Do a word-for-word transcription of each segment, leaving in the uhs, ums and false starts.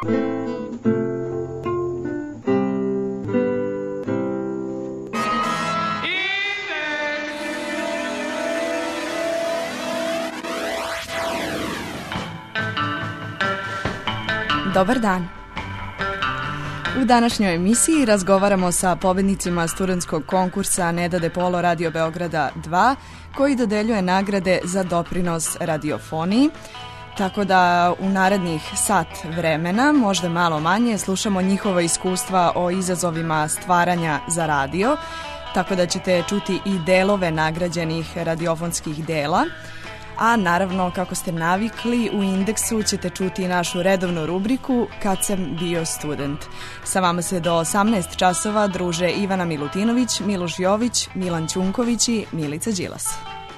Dobar dan. U današnjoj emisiji razgovaramo sa pobednicima studentskog konkursa Neda de Polo Radio Beograda dva, koji dodeljuje nagrade za doprinos radiofoniji. Tako da u narednih sat vremena, možda malo manje, slušamo njihova iskustva o izazovima stvaranja za radio, tako da ćete čuti i delove nagrađenih radiofonskih dela. A naravno, kako ste navikli, u Indeksu ćete čuti našu redovnu rubriku Kad sam bio student. Sa vama se do osamnaest časova druže Ivana Milutinović, Miloš Jović, Milan Ćunković i Milica Đilas.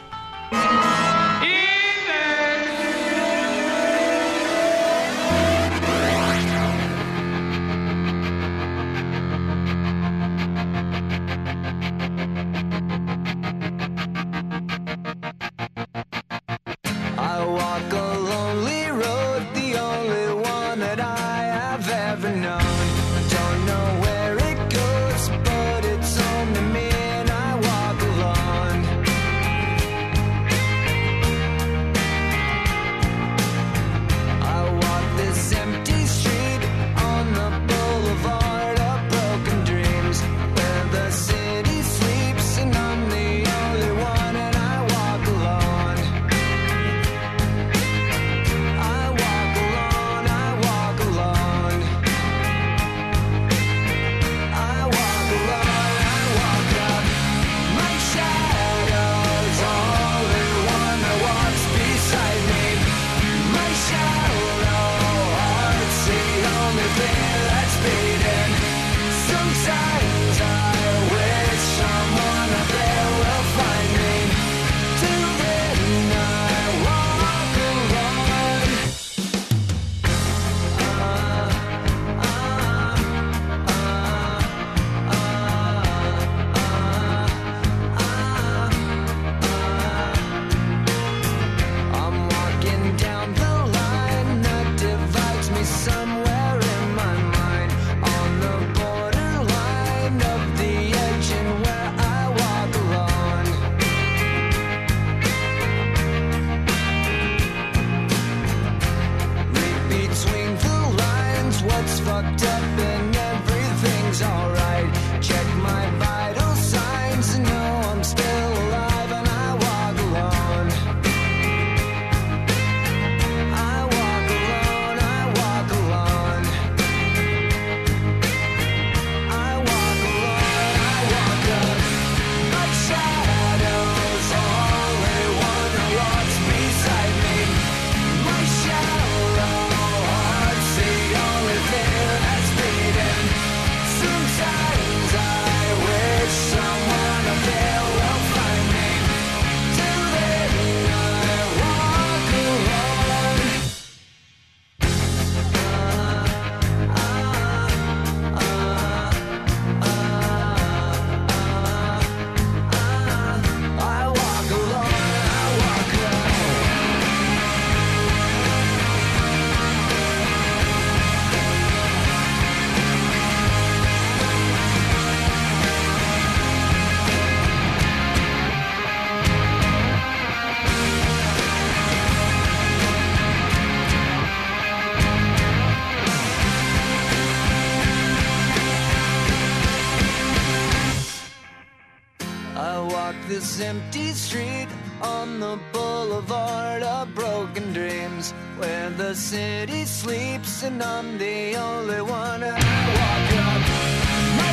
This empty street on the boulevard of broken dreams, where the city sleeps and I'm the only one. I walk up, my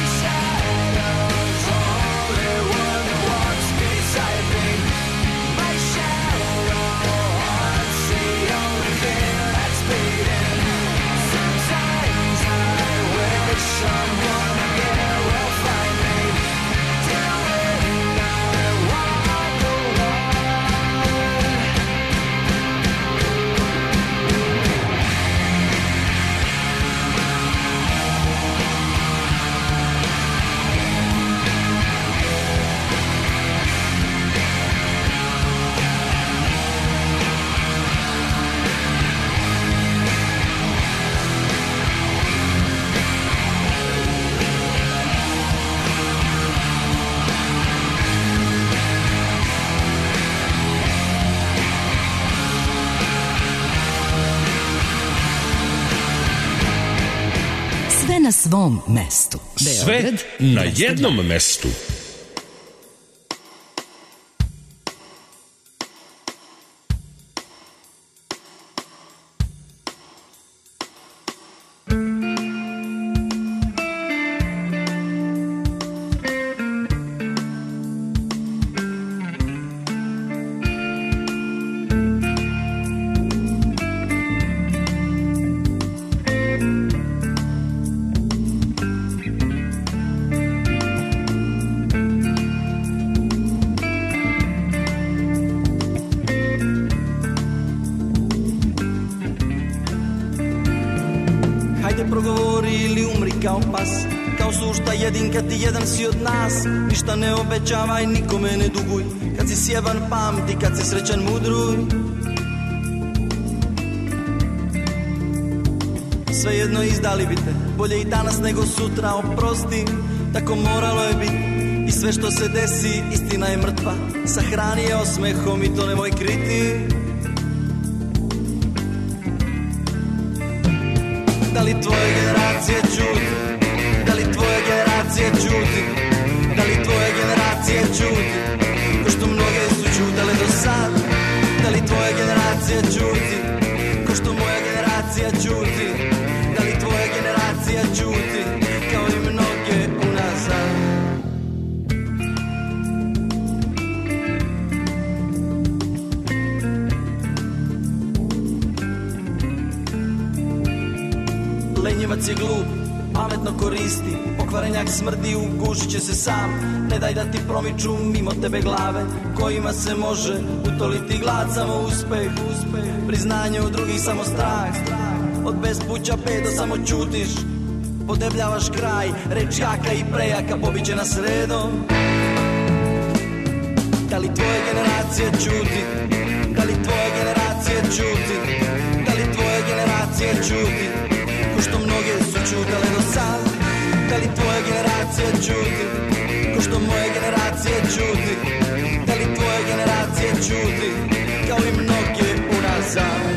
shadow's only one who walks beside me. My shadow heart's the only thing that's beating. Sometimes I wish someone there will find me. Till then I walk alone. na svom mestu. Sve na jednom mestu. Jedan si od nas, ništa ne obećavaj, nikome ne duguj. Kad si sjeban pamti, kad si srećan mudruj. Svejedno izdali bi te, bolje i danas nego sutra, oprosti. Tako moralo je biti i sve što se desi, istina je mrtva. Sahrani je osmehom i to nemoj kriti. Da li tvoje generacije čuti? Da li tvoje generacije čuti? Da li tvoje generacije čuti? Ko što mnoge su čutale do sad. Da li tvoje generacije čuti? Ko što moja generacija čuti? Da li tvoje generacija čuti? Kao i mnoge unazad. Lenjivac je glup, pametno koristi, pokvarenjak smrdi, ugušit će se sam. Ne daj da ti promiču mimo tebe glave, kojima se može utoliti glad. Samo uspeh, uspeh, priznanje u drugih samo strah. Od bespuća pedo samo čutiš, podebljavaš kraj. Reč jaka i prejaka pobiće nas redom. Da li tvoje generacije čuti? Da li tvoje generacije čuti? Da li tvoje generacije čuti? Ko što mnoge su čutale do sad. Da li tvoje generacije čuti? Ko što moje generacije čuti? Da li tvoje generacije čuti? Kao i mnoge unazad.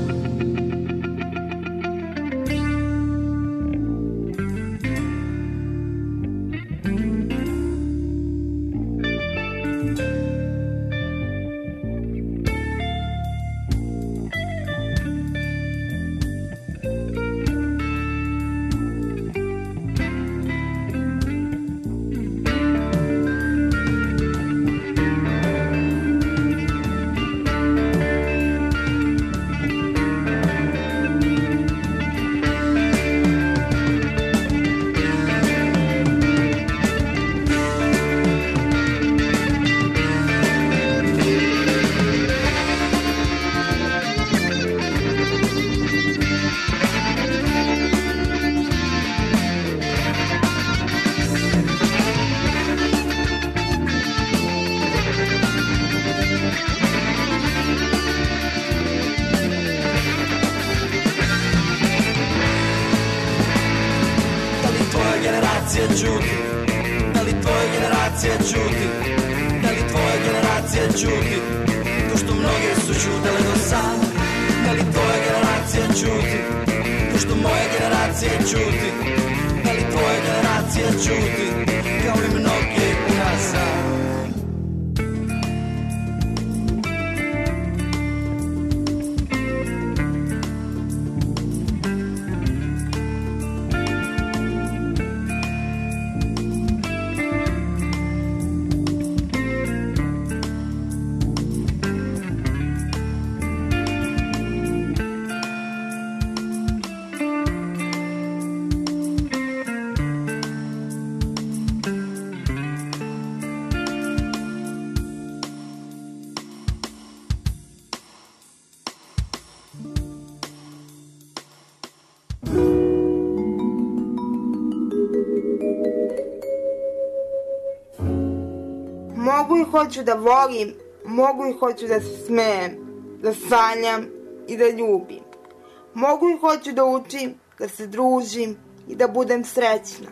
Mogu i hoću da volim, mogu i hoću da se smejem, da sanjam i da ljubim. Mogu i hoću da učim, da se družim i da budem srećna.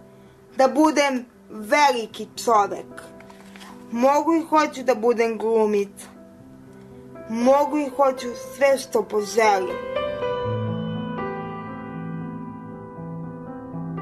Da budem veliki čovek. Mogu i hoću da budem glumica. Mogu i hoću sve što poželim.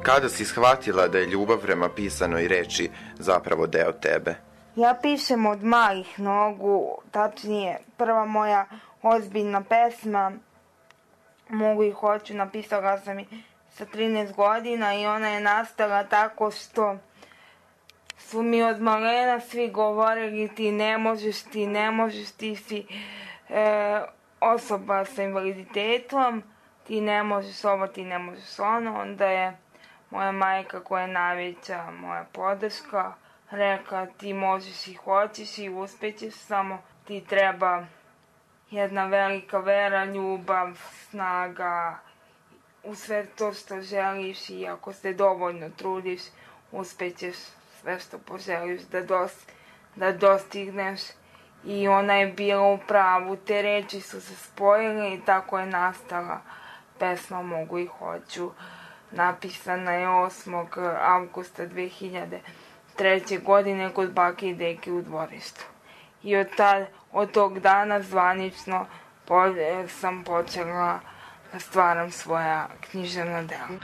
Kada si shvatila da je ljubav prema pisanoj reči zapravo deo tebe? Ja pišem od malih nogu, tačnije prva moja ozbiljna pesma Mogu i hoću, napisala sam i sa trinaest godina i ona je nastala tako što su mi od malena svi govorili ti ne možeš, ti ne možeš, ti si e, osoba sa invaliditetom, ti ne možeš ovo, ti ne možeš ono. Onda je moja majka, koja je najveća moja podrška, rekla ti možeš i hoćeš i uspećeš, samo ti treba jedna velika vera, ljubav, snaga, u sve to što želiš i ako se dovoljno trudiš, uspećeš sve što poželiš da, dos, da dostigneš. I ona je bila u pravu, te reči su se spojile i tako je nastala pesma Mogu i hoću. Napisana je osmog avgusta dve hiljade treće. godine kod bake i deke u dvorištu. I od, tad, od tog dana zvanično po, sam počela da stvaram svoja književna dela.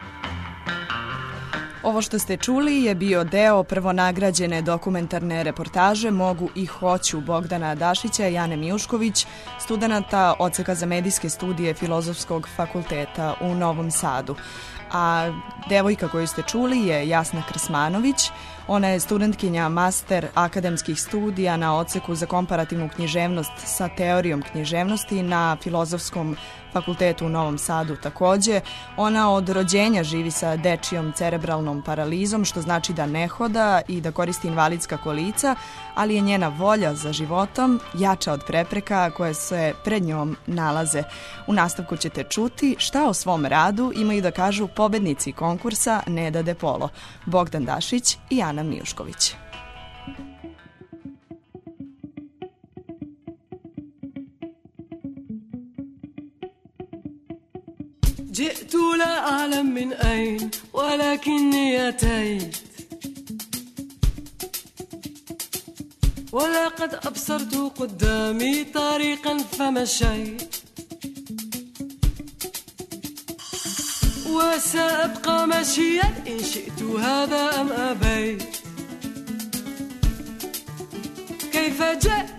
Ovo što ste čuli je bio deo prvonagrađene dokumentarne reportaže Mogu i hoću Bogdana Dašića i Ane Mijušković, studenata Odseka za medijske studije Filozofskog fakulteta u Novom Sadu. A devojka koju ste čuli je Jasna Krsmanović. Ona je studentkinja master akademskih studija na Odseku za komparativnu književnost sa teorijom književnosti na Filozofskom fakultetu u Novom Sadu takođe. Ona od rođenja živi sa dečijom cerebralnom paralizom, što znači da ne hoda i da koristi invalidska kolica, ali je njena volja za životom jača od prepreka koje se pred njom nalaze. U nastavku ćete čuti šta o svom radu imaju da kažu pobednici konkursa Neda de Polo, Bogdan Dašić i Ana Mijušković. جئت لا أعلم من أين ولكني أتيت ولقد أبصرت قدامي طريقا فمشيت وسأبقى مشيا إن شئت هذا أم أبيت. كيف جئت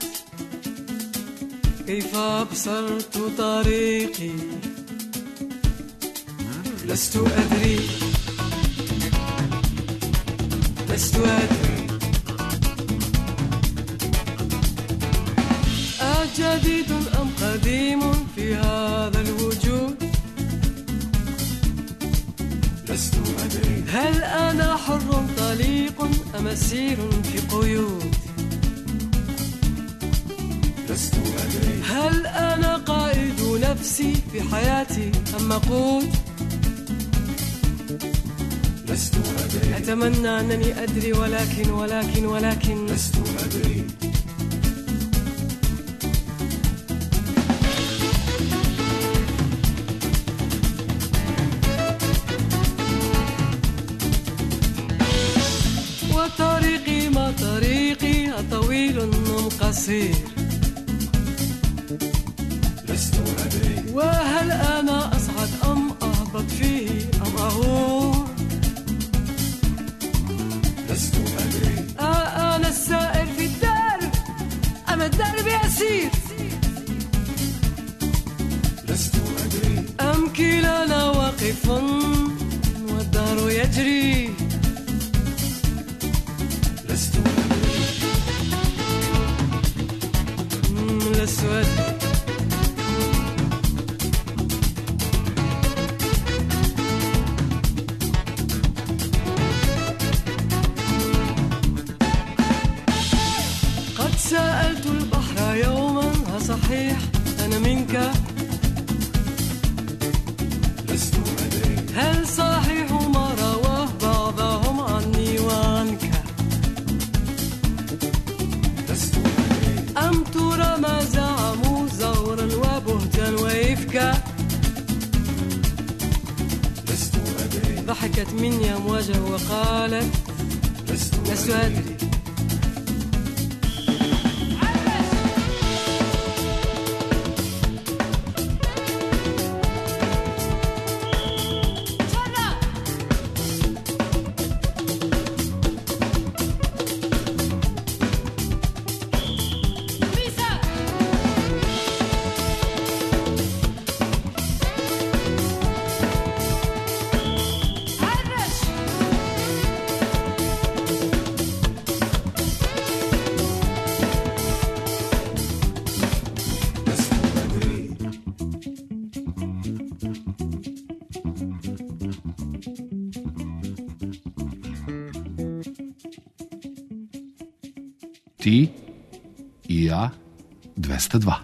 كيف أبصرت طريقي لست أدري لست أدري أجديد أم قديم في هذا الوجود لست أدري. هل أنا حر طليق أم أسير في قيود لست أدري. هل أنا قائد نفسي في حياتي أم مقود لست أدري. أتمنى أنني أدري ولكن ولكن ولكن لست أدري. وطريقي ما طريقي أطويل أم قصير لست أدري. وهل أنا أصعد أم أهبط فيه أم أهون لست أدري. أنا السائر في الدرب أم الدرب يسير لست أدري. أم كلانا واقف والدهر يجري لست أدري. لست أدري. سألت البحر يوما صحيح أنا منك لست أدري. هل صحيح ما رواه بعضهم عني وعنك لست أدري. أم ترى ما زعموا زورا وبهتا وإفكا لست أدري. ضحكت مني أمواجه وقالت لست أدري. Ti i ja dvesta dva.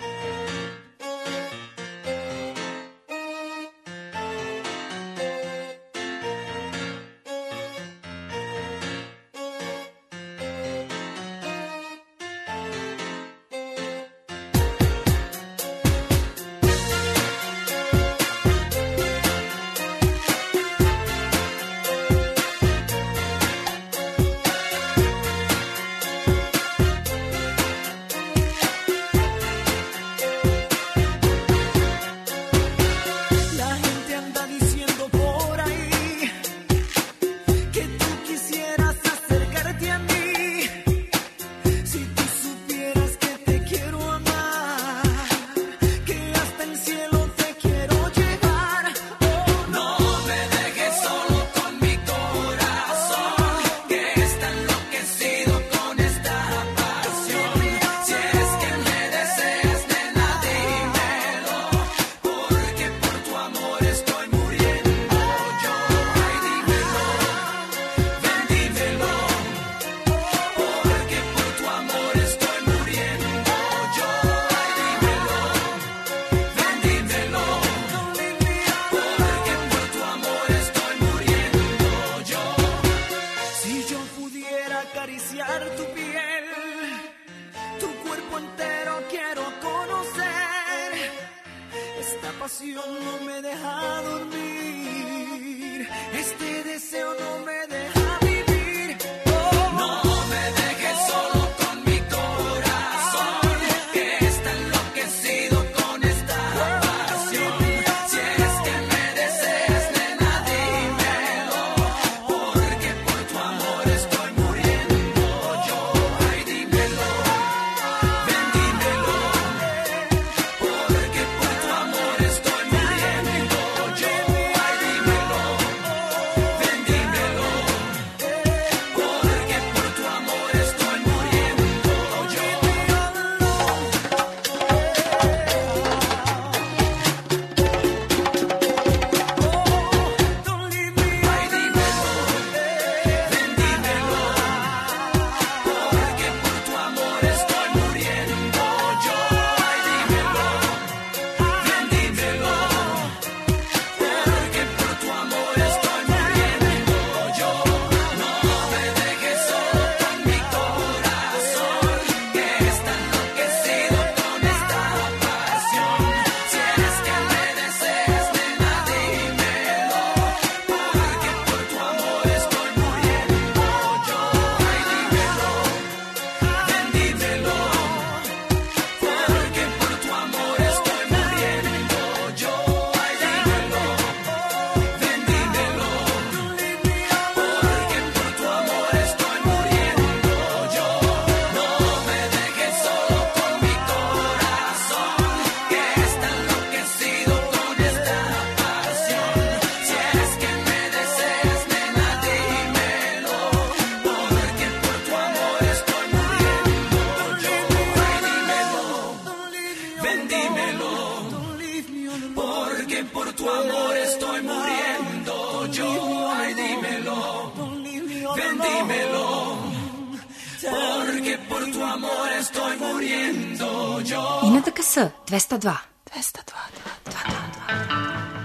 I N D K S dvesta dva. dvesta dva, dvesta dva.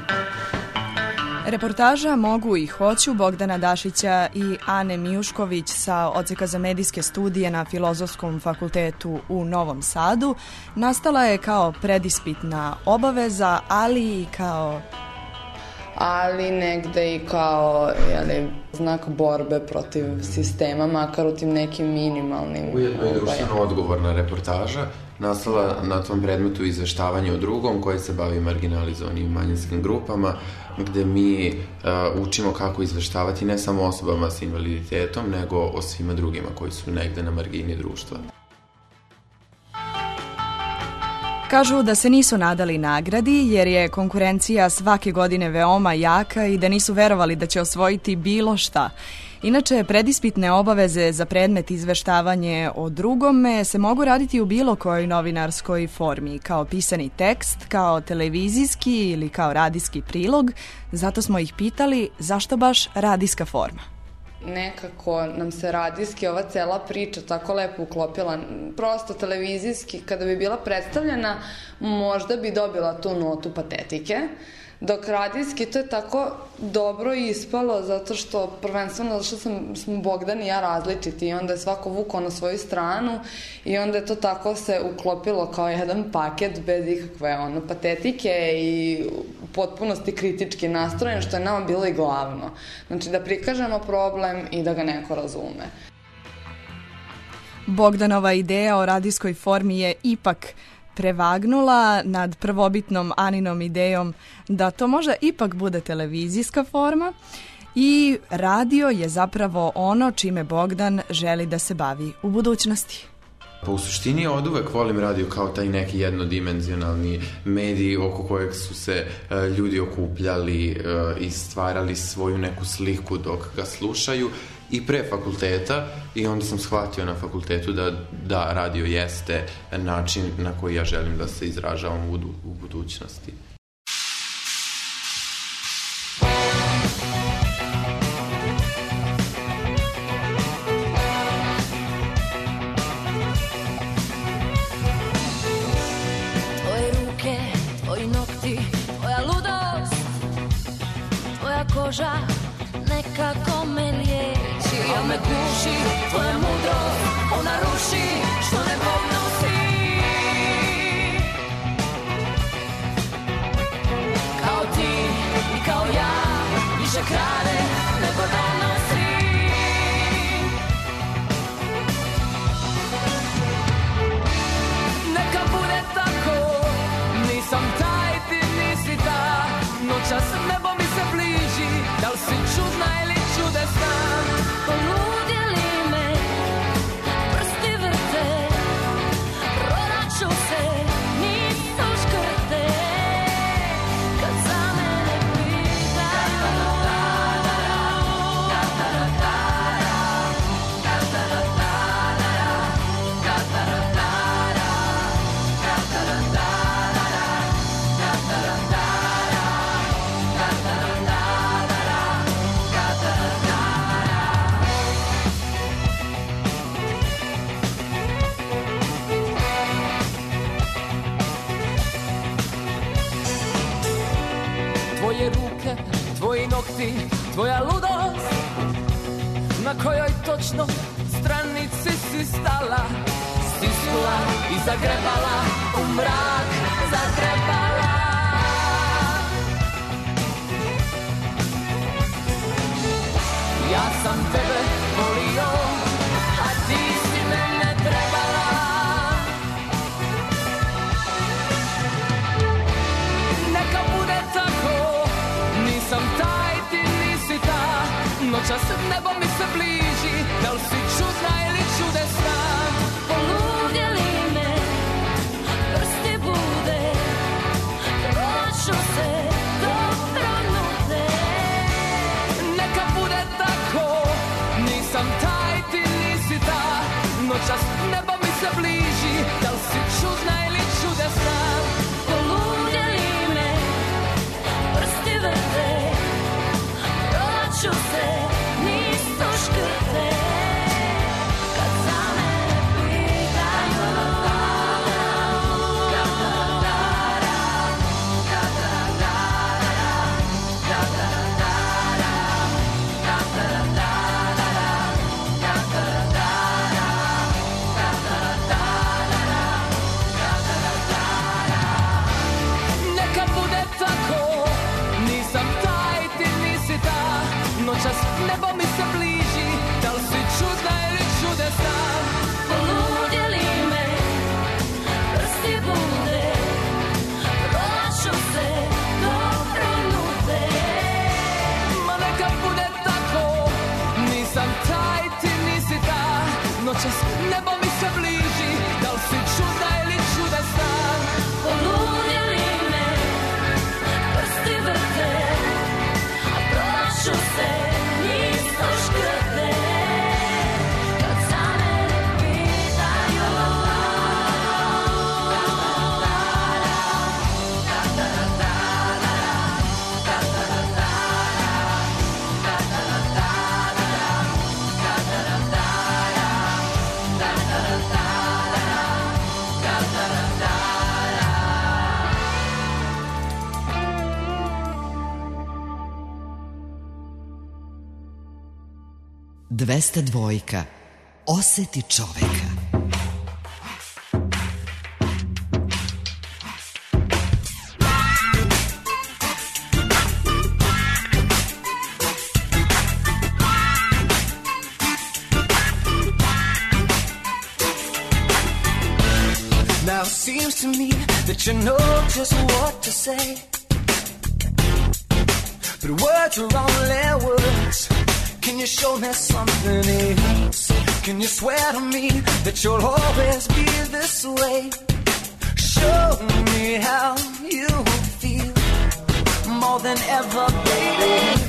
Reportaža Mogu i hoću Bogdana Dašića i Ane Mijušković sa odseka za medijske studije na Filozofskom fakultetu u Novom Sadu nastala je kao predispitna obaveza, ali i kao... ali negde i kao jeli, znak borbe protiv sistema, makar u tim nekim minimalnim... Ujedno je društveno odgovorna reportaža nastala na tom predmetu izveštavanja o drugom koji se bavi marginalizovanim manjinskim grupama, gde mi uh, učimo kako izveštavati ne samo osobama sa invaliditetom, nego o svima drugima koji su negde na margini društva. Kažu da se nisu nadali nagradi jer je konkurencija svake godine veoma jaka i da nisu verovali da će osvojiti bilo šta. Inače, predispitne obaveze za predmet izveštavanje o drugome se mogu raditi u bilo kojoj novinarskoj formi, kao pisani tekst, kao televizijski ili kao radijski prilog. Zato smo ih pitali zašto baš radijska forma. nekako nam se radijski ova cela priča tako lepo uklopila. Prosto televizijski, kada bi bila predstavljena, možda bi dobila tu notu patetike, dok radijski to je tako dobro ispalo zato što prvenstveno zato što sam, smo Bogdan i ja različiti i onda je svako vukao na svoju stranu i onda je to tako se uklopilo kao jedan paket bez ikakve ono, patetike i u potpunosti kritički nastrojen, što je nama bilo i glavno. Znači da prikažemo problem i da ga neko razume. Bogdanova ideja o radijskoj formi je ipak prevagnula nad prvobitnom Aninom idejom da to možda ipak bude televizijska forma i radio je zapravo ono čime Bogdan želi da se bavi u budućnosti. Pa u suštini od uvek volim radio kao taj neki jednodimenzionalni medij oko kojeg su se uh, ljudi okupljali uh, i stvarali svoju neku sliku dok ga slušaju i pre fakulteta i onda sam shvatio na fakultetu da, da radio jeste način na koji ja želim da se izražavam u, u budućnosti. Tvoje ruke, tvoji nokti, tvoja ludost, tvoja koža nekako me liječi, a me kuši tvoja mudrost, ona ruši što ne podnosi. Kao ti i kao ja, više krade nego donosi. Neka bude tako, nisam taj, ti nisi ta, noćas nebo mi se bliži, da li si čudna ili čudesna? Poludjeli me, prsti vrte, pronaću se, nisu škrte, kad za mene pitaju. Tvoje ruke, tvoji nokti, tvoja ludost, na kojoj točno stranici si stala, stisnula i zagrebala, u mrak zagrebala. Ja sam tebe volio, a ti si mene trebala. Neka bude tako, nisam taj, ti nisi ta, noćas nebo mi se bliži, da li si čudna ili čudesna? Poludjeli me, prsti bude, pronaću se, dobro nude. Neka bude tako, nisam taj, ti nisi ta, noćas nebo mi se bliži, da li si čudna ili čudesna? Poludjeli me, prsti vrte, pronaću se, nisu škrte, kad za mene pitaju. Neka bude tako, nisam taj, ti nisi ta, noćas nebo mi se bliži, da li si čudna ili čudesna? Poludjeli me, prsti bude, pronaću se, dobro nude. Ma neka bude tako, nisam taj, ti nisi ta, noćas nebo mi se bliži, da li si čudna ili čudesna? Poludjeli me, prsti vrte, a pronaću se, nisu dvesta dva. Oseti čoveka. Now it seems to me that you know just what to say, but words are only words. Can you show me something else? Can you swear to me that you'll always be this way? Show me how you feel more than ever, baby.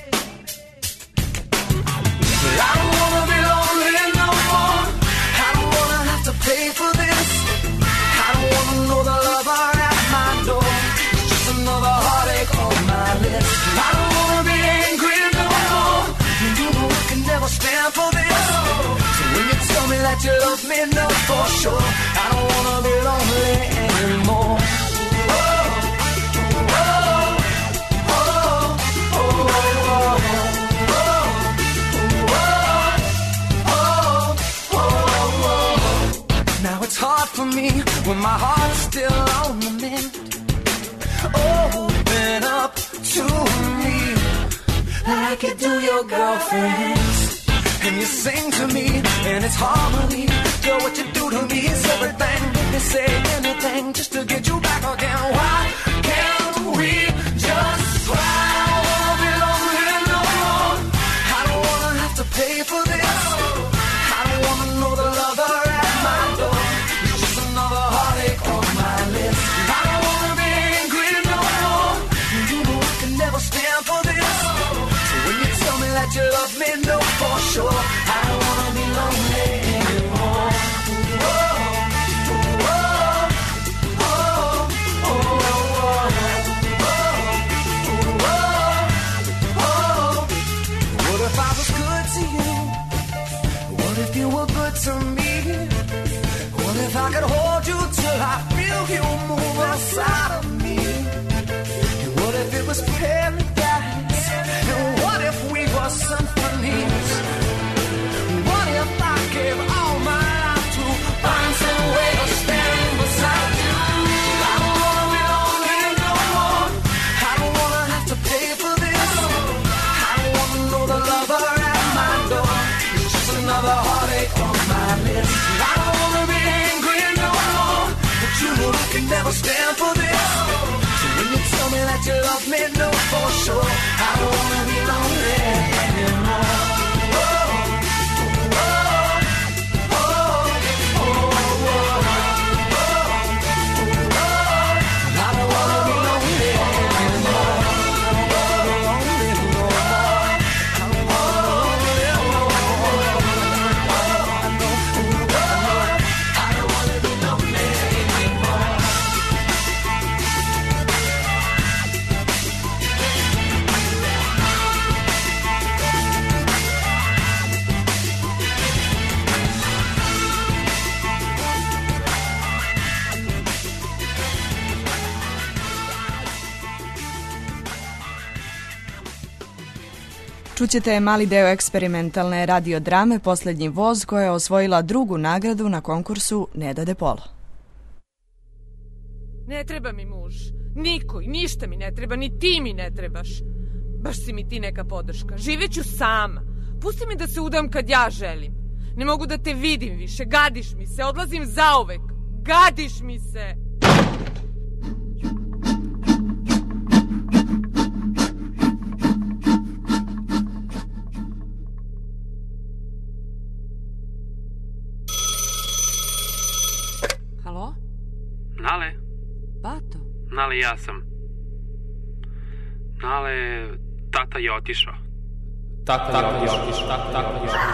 But I don't wanna be lonely no more. I don't wanna have to pay for this. I don't wanna know the lover at my door. It's just another heartache on my list. I don't wanna be angry no more. You know I can never stand for this. So when you tell me that you love me, know for sure I don't wanna be lonely anymore. Now it's hard for me when my heart's still on the mend. Open up to me like you do your girlfriends. And you sing to me, and it's harmony. Girl, what you do to me is everything. Let me say anything just to get you back again. Why can't we just try? I don't wanna be lonely no more. I don't wanna have to pay for this. I don't wanna know the lover at my door. It's just another heartache on my list. I don't wanna be angry no more. You know I can never stand for this. So when you tell me that you love me, know for sure I don't wanna be lonely anymore. What if I was good to you? What if you were good to me? What if I could hold you till I feel you move outside of me? And what if it was paradise? And what if we were symphonies? What if I gave all my life to find some way to stand beside you? I don't wanna be lonely no more. I don't wanna have to pay for this. I don't wanna know the lover at my door. It's just another heartache on my list. I don't wanna be angry no more, but you know I can never stand for this. So when you tell me that you love me, know for sure I don't wanna be lonely anymore. Čućete mali deo eksperimentalne radiodrame Poslednji voz, koja je osvojila drugu nagradu na konkursu Neda de Polo. Ne treba mi muž, niko i ništa mi ne treba, ni ti mi ne trebaš. Baš si mi ti neka podrška, živeću sama. Pusti mi da se udam kad ja želim. Ne mogu da te vidim više, gadiš mi se, odlazim zauvek. Gadiš mi se! Halo? Nale? Bato? Nale, ja sam. Nale, tata je otišao. Tata, tata je otišao. Tata, tata je otišao.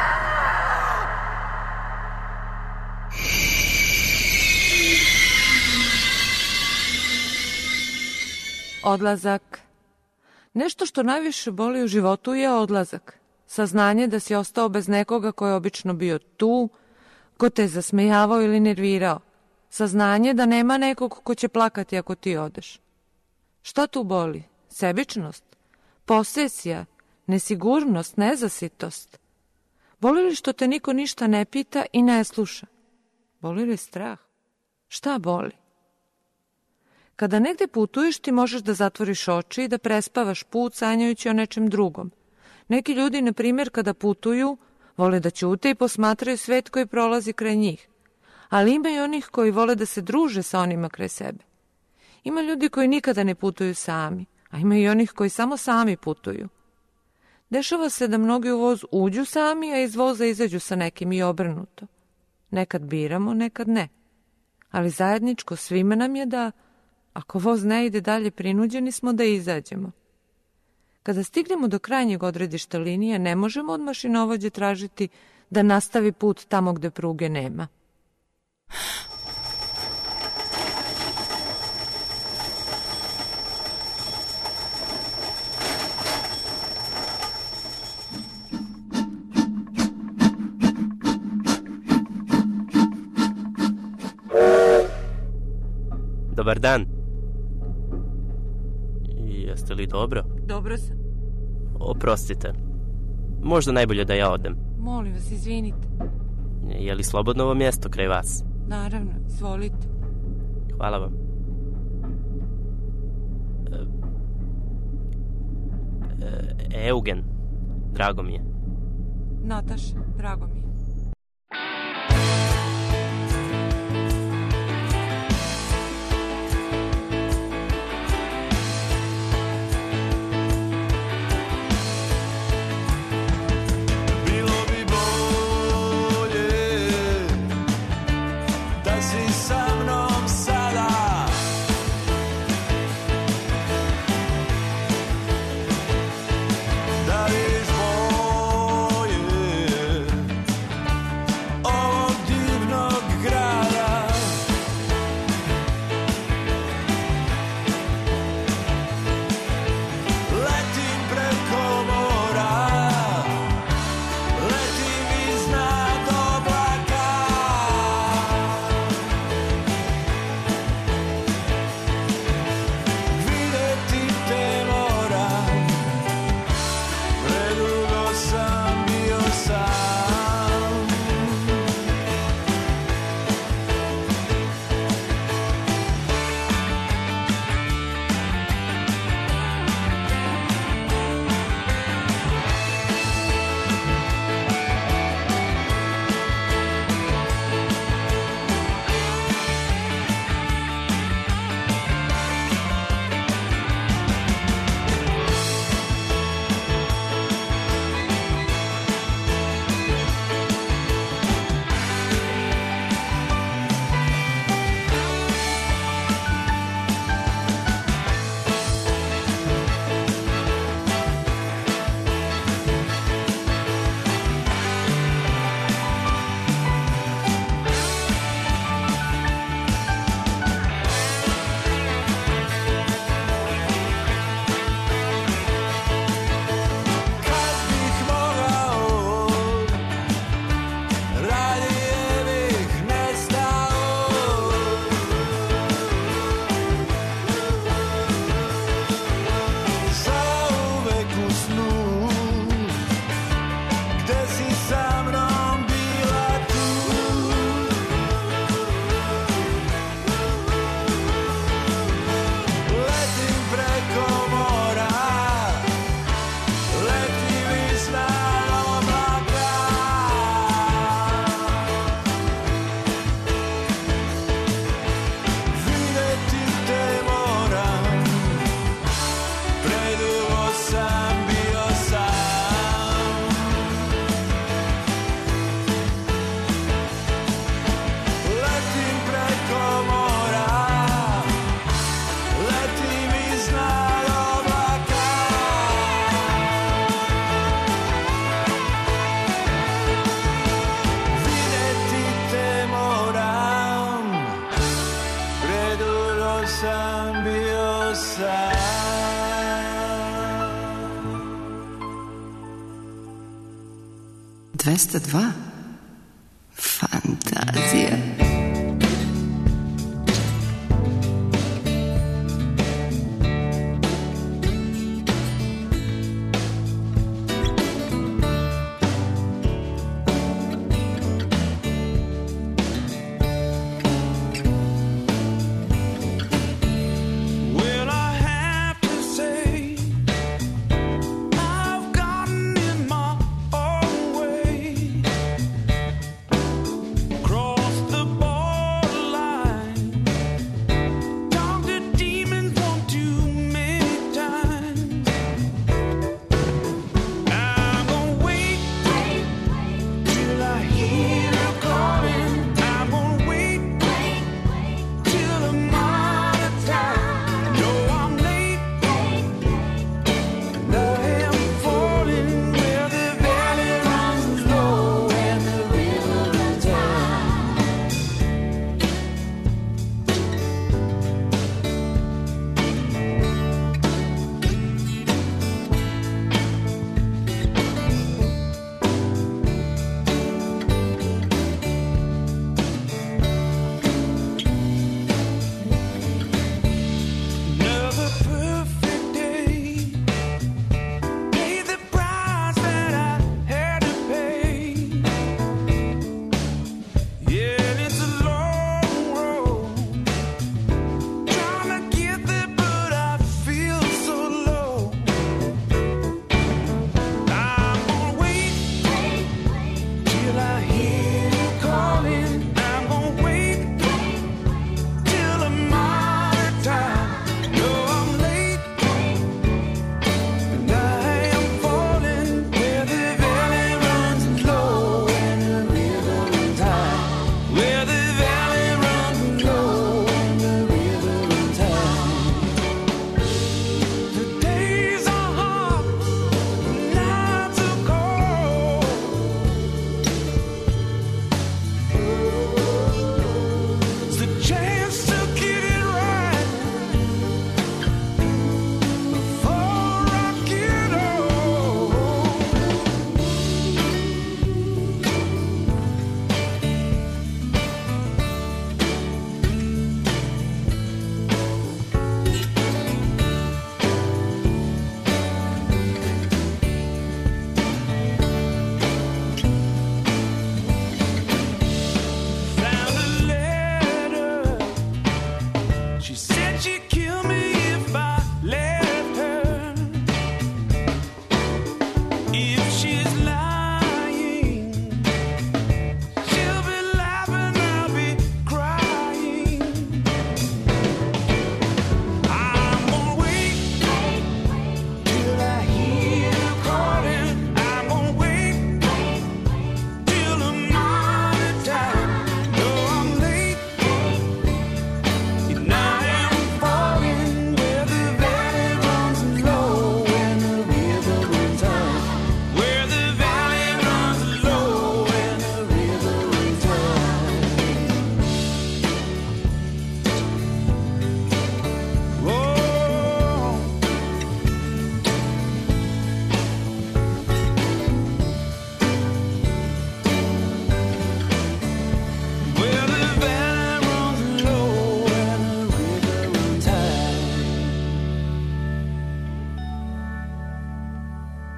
Odlazak. Nešto što najviše boli u životu je odlazak. Saznanje da si ostao bez nekoga ko je obično bio tu, ko te je zasmejavao ili nervirao. Saznanje da nema nekog ko će plakati ako ti odeš. Šta tu boli? Sebičnost? Posesija? Nesigurnost? Nezasitost? Boli li što te niko ništa ne pita i ne sluša? Boli li strah? Šta boli? Kada negde putuješ, ti možeš da zatvoriš oči i da prespavaš put sanjajući o nečem drugom. Neki ljudi, na primjer, kada putuju, vole da ćute i posmatraju svet koji prolazi kraj njih. Ali ima i onih koji vole da se druže sa onima kraj sebe. Ima ljudi koji nikada ne putuju sami, a ima i onih koji samo sami putuju. Dešava se da mnogi u voz uđu sami, a iz voza izađu sa nekim i obrnuto. Nekad biramo, nekad ne. Ali zajedničko svima nam je da, ako voz ne ide dalje, prinuđeni smo da izađemo. Kada stignemo do krajnjeg odredišta linije, ne možemo od mašinovođe tražiti da nastavi put tamo gde pruge nema. Dobar dan. Jeste li dobro? Dobro sam. Oprostite. Možda najbolje da ja odem. Molim vas, izvinite. Je li slobodno ovo mjesto kraj vas? Naravno, izvolite. Hvala vam. E, Eugen, drago mi je. Nataša, drago mi je. dvesta dva. Fantazija.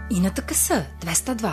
I na T K S dvesta dva.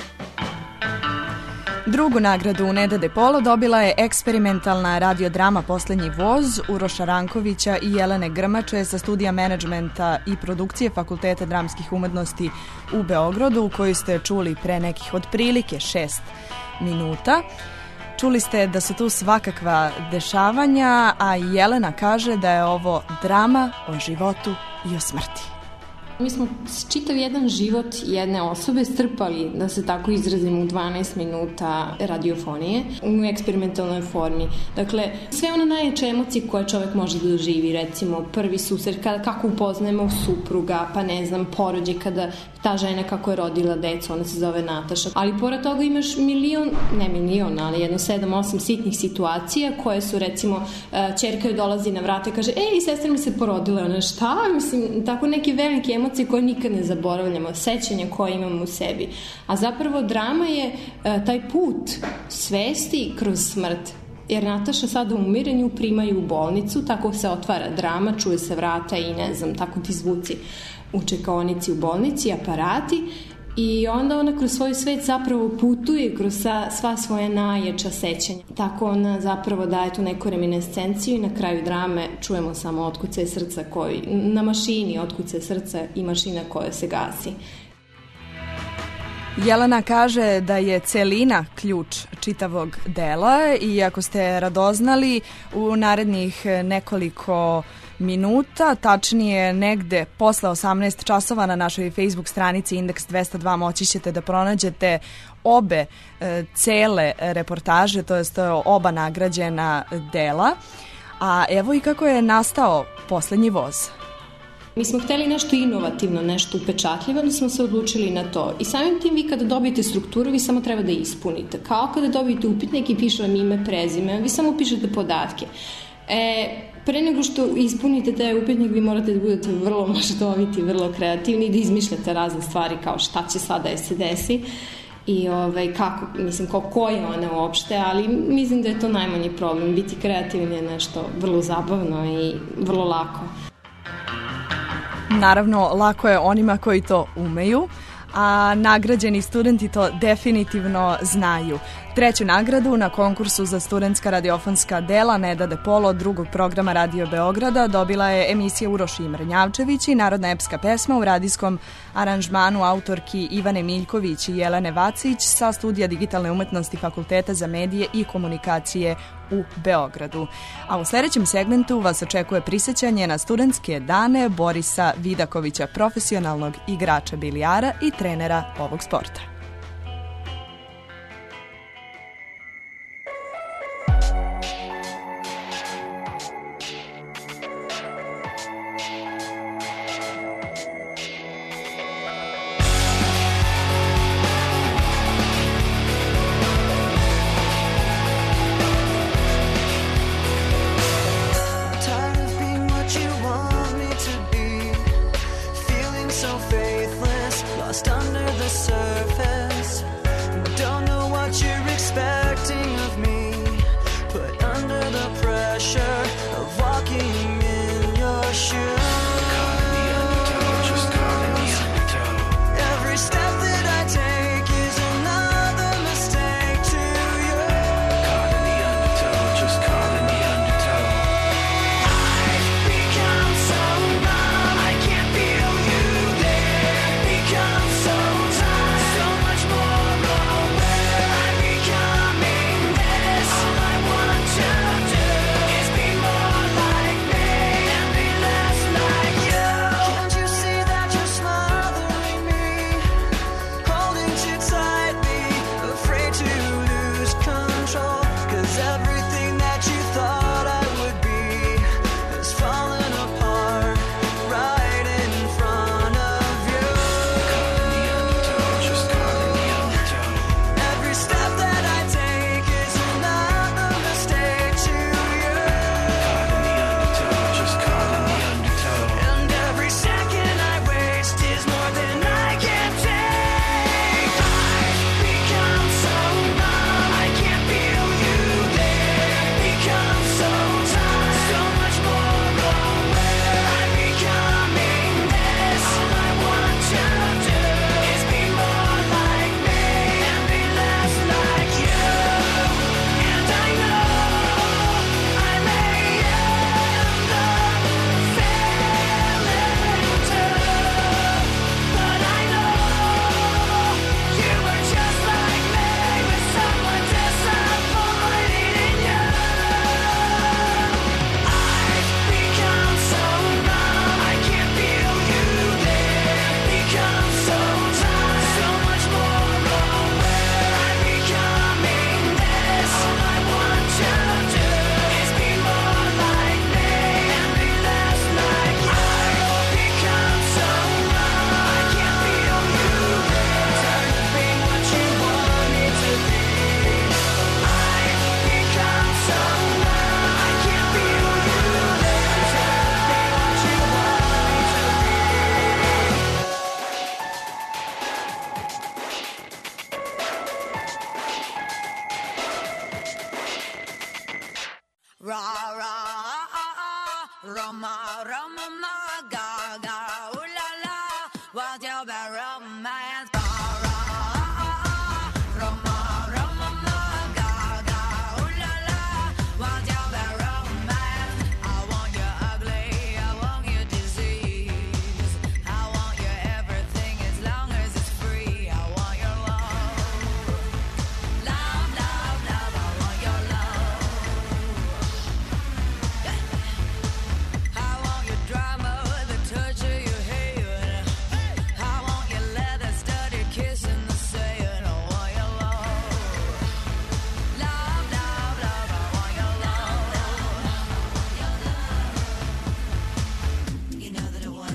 Drugu nagradu Neda De Polo dobila je eksperimentalna radiodrama Poslednji voz Uroša Rankovića i Jelene Grmače sa studija menadžmenta i produkcije Fakulteta dramskih umetnosti u Beogradu, koju ste čuli pre nekih otprilike šest minuta. Čuli ste da su tu svakakva dešavanja, a Jelena kaže da je ovo drama o životu i o smrti. Mi smo čitav jedan život jedne osobe strpali, da se tako izrazimo, u dvanaest minuta radiofonije u eksperimentalnoj formi. Dakle, sve one najjače emocije koje čovek može da doživi, recimo prvi susret, kada, kako upoznajemo supruga, pa ne znam, porođaj, kada ta žena kako je rodila decu, ona se zove Nataša. Ali pored toga imaš milion, ne milion, ali jedno sedam, osam sitnih situacija koje su, recimo, ćerka joj dolazi na vrata i kaže, ej, sestra mi se porodila, ona šta? Mislim, tako neke velike emocije koje nikad ne zaboravljamo, sećanja koje imamo u sebi. A zapravo drama je taj put svesti kroz smrt. Jer Nataša sada u umiranju primaju u bolnicu, tako se otvara drama, čuje se vrata i ne znam, tako ti zvuci u čekaonici u bolnici, aparati, i onda ona kroz svoj svet zapravo putuje kroz sva svoja najjača sećanja. Tako ona zapravo daje tu neku reminiscenciju i na kraju drame čujemo samo otkucaj srca koji, na mašini otkucaj srca i mašina koja se gasi. Jelena kaže da je celina ključ čitavog dela i ako ste radoznali, u narednih nekoliko minuta, tačnije negde posle osamnaest časova na našoj Facebook stranici Indeks dvesta dva moći ćete da pronađete obe e, cele reportaže, to jest oba nagrađena dela. A evo i kako je nastao Poslednji voz. Mi smo hteli nešto inovativno, nešto upečatljivo, onda smo se odlučili na to. I samim tim vi kada dobijete strukturu, vi samo treba da ispunite. Kao kada dobijete upitnik i piše vam ime, prezime, vi samo pišete podatke. E, pre nego što ispunite taj upitnik, vi morate da budete vrlo maštoviti, vrlo kreativni i da izmišljate razne stvari kao šta će sada da se desi i ovaj, kako, mislim, ko, ko je ona uopšte, ali mislim da je to najmanji problem. Biti kreativni je nešto vrlo zabavno i vrlo lako. Naravno, lako je onima koji to umeju, a nagrađeni studenti to definitivno znaju. Treću nagradu na konkursu za studentska radiofonska dela Neda De Polo drugog programa Radio Beograda dobila je emisija Uroš i Mrnjavčević i narodna epska pesma u radijskom aranžmanu autorki Ivane Miljković i Jelene Vacić sa studija digitalne umetnosti Fakulteta za medije i komunikacije u Beogradu. A u sledećem segmentu vas očekuje prisećanje na studentske dane Borisa Vidakovića, profesionalnog igrača bilijara i trenera ovog sporta. So much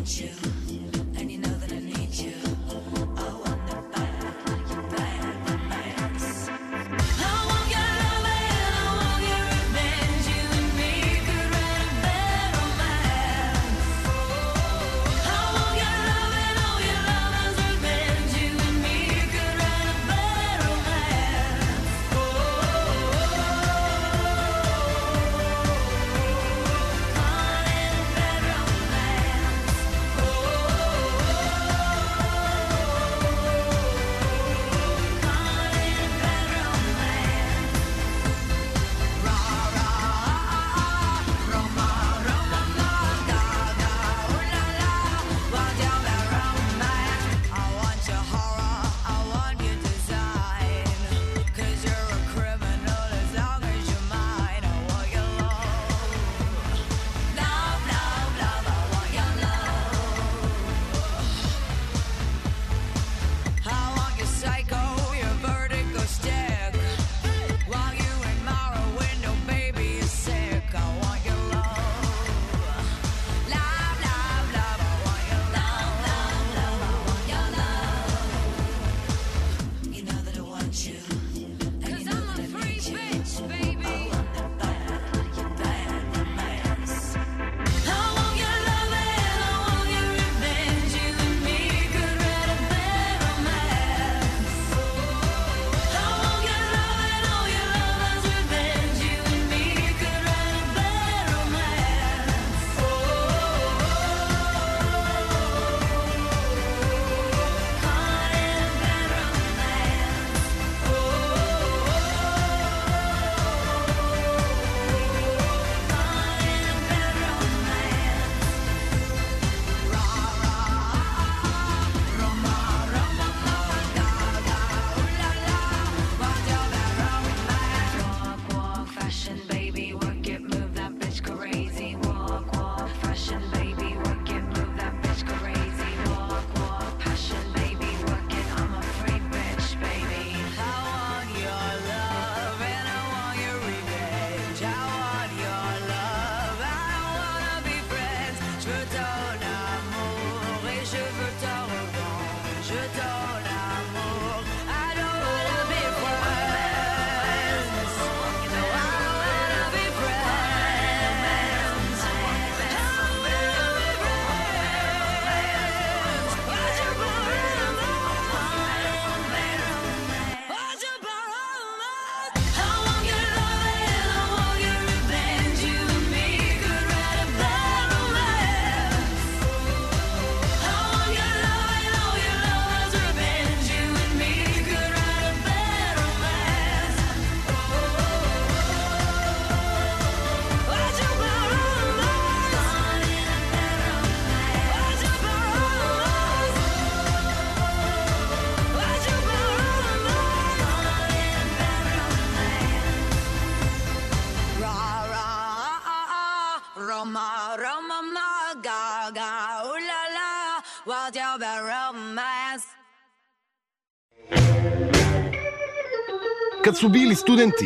Kad su bili studenti,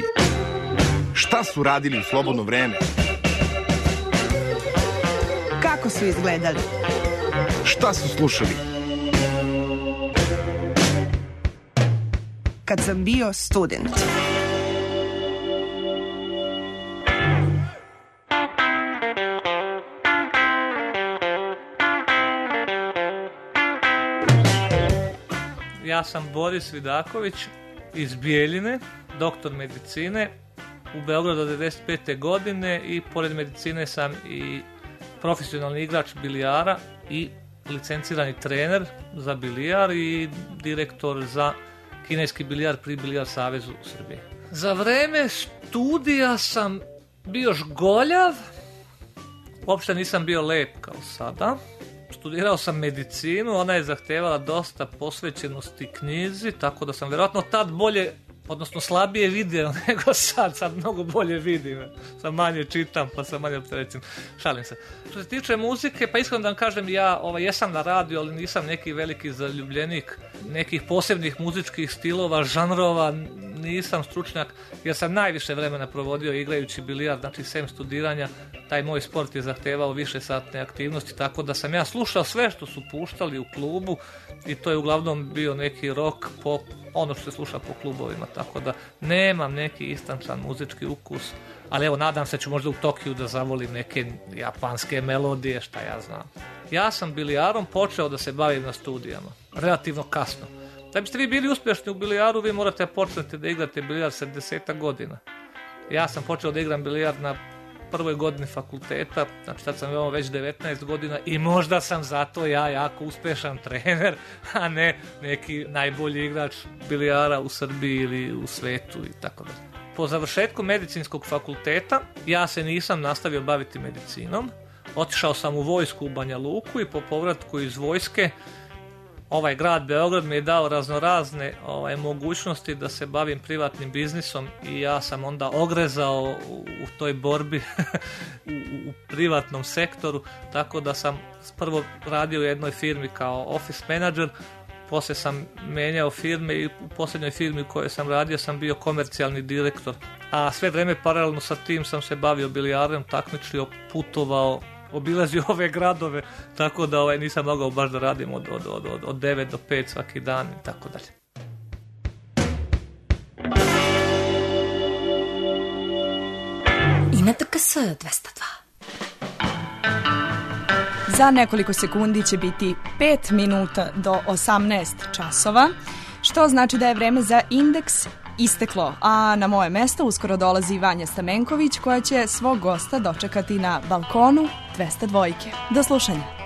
šta su radili u slobodno vreme? Kako su izgledali? Šta su slušali? Kad sam bio student. Ja sam Boris Vidaković iz Bijeljine, doktor medicine, u Beogradu od devedeset pete godine i pored medicine sam i profesionalni igrač bilijara i licencirani trener za bilijar i direktor za kineski bilijar pri Bilijar savezu u Srbiji. Za vreme studija sam bio žgoljav, uopšte nisam bio lep kao sada. Studirao sam medicinu, ona je zahtevala dosta posvećenosti knjizi, tako da sam vjerojatno tad bolje, odnosno slabije vidio nego sad, sad mnogo bolje vidim, sad manje čitam pa sam manje opterećen, šalim se. Što se tiče muzike, pa iskreno da vam kažem, ja ovaj, jesam na radiju, ali nisam neki veliki zaljubljenik nekih posebnih muzičkih stilova, žanrova, nisam stručnjak jer sam najviše vremena provodio igrajući bilijard, znači sem studiranja, taj moj sport je zahtevao više satne aktivnosti, tako da sam ja slušao sve što su puštali u klubu i to je uglavnom bio neki rock, pop, ono što se sluša po klubovima, tako da nemam neki istančan muzički ukus, ali evo nadam se ću možda u Tokiju da zavolim neke japanske melodije, šta ja znam. Ja sam bilijarom počeo da se bavim na studijama, relativno kasno. Da biste vi bili uspješni u bilijaru, vi morate početi da igrate bilijar sa desetak godina. Ja sam počeo da igram bilijar na prvoj godini fakulteta, znači tad sam imao već devetnaest godina i možda sam zato ja jako uspješan trener, a ne neki najbolji igrač bilijara u Srbiji ili u svetu i tako dalje. Po završetku medicinskog fakulteta ja se nisam nastavio baviti medicinom, otišao sam u vojsku u Banja Luku i po povratku iz vojske ovaj grad Beograd mi je dao raznorazne ovaj, mogućnosti da se bavim privatnim biznisom i ja sam onda ogrezao u, u toj borbi u, u privatnom sektoru, tako da sam prvo radio u jednoj firmi kao office manager, poslije sam menjao firme i u posljednjoj firmi u kojoj sam radio sam bio komercijalni direktor, a sve vreme paralelno sa tim sam se bavio bilijarom, takmičio, putovao, obilazio ove gradove, tako da ovaj, nisam mogao baš da radim od, od, od, od devet do pet svaki dan i tako dalje. I na T K S dvesta dva. Za nekoliko sekundi će biti pet minuta do osamnaest časova, što znači da je vreme za indeks isteklo, a na moje mesto uskoro dolazi Vanja Stamenković koja će svog gosta dočekati na balkonu dvesta dva. Do slušanja.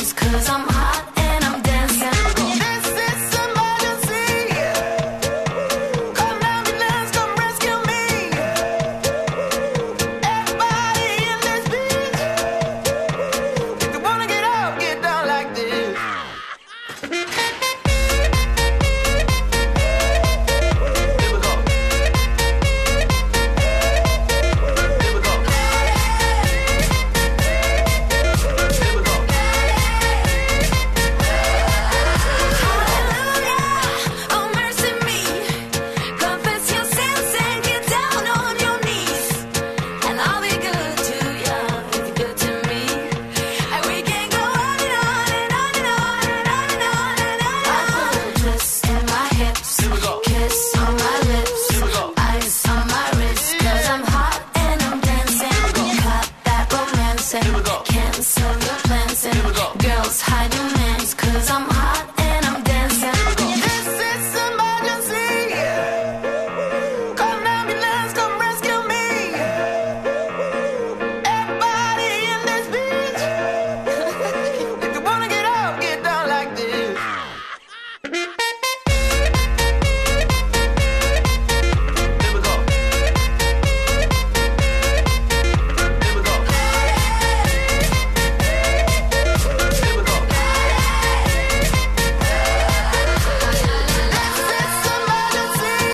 knees, cause I'm hot and I'm dancing. This is emergency. Come ambulance, come rescue me. Everybody in this bitch. If you wanna get up, get down like this. Cancel your plans and girls hiding